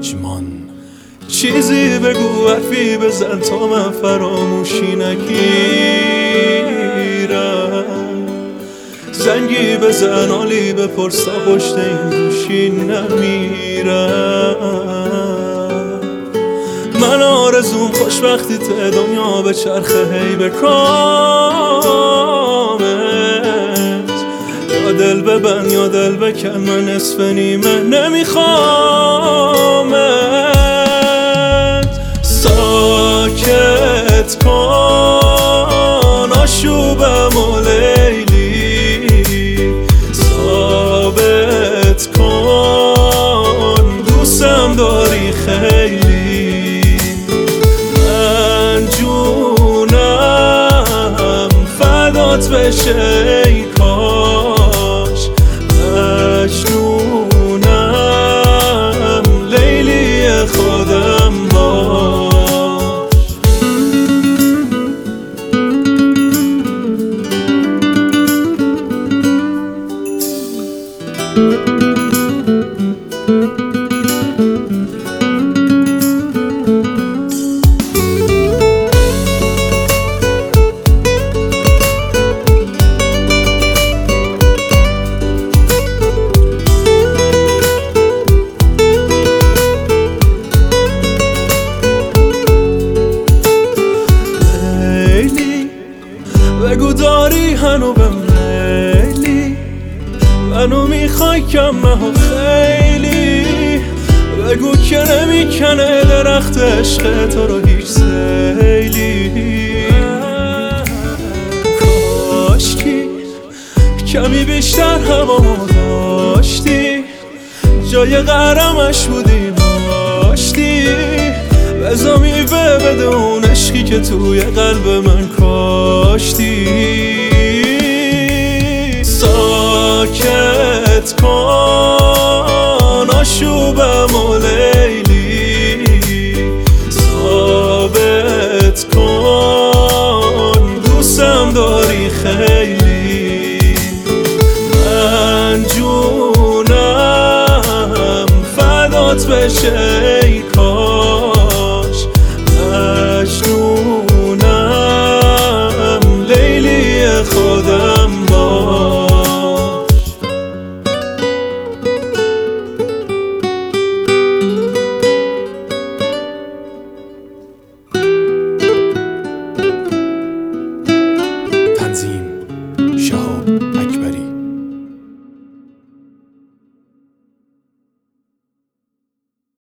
پشمان. چیزی بگو، حرفی بزن تا من فراموشی نگیرم. زنگی بزن، حالی بپرس تا پشت این گوشی نمیرم. من آرزوم خوشبختی ته دنیا به چرخه هی به کامت. یا دل ببند یا دل بکن، من نصف نیمه نمیخوامت. ساکت کن آشوبم و لیلی، ثابت کن دوستم داری خیلی. من جونم فدات بشه ای کاش، مجنونم لیلی خودم باش. بگو داری هنو بهم لیلی، منو میخوای کمه ها خیلی. بگو که نمیکنه درخت عشق تو رو هیچ سیلی. کاشکی کمی بیشتر هوا داشتی، جای قرمش بودی ناشتی. بزا میوه بده اون عشقی که توی قلب من کاشتی. ساکت کن آشوبم و لیلی، ثابت کن دوستم داری خیلی. من جونم فدات بشه ای کاش،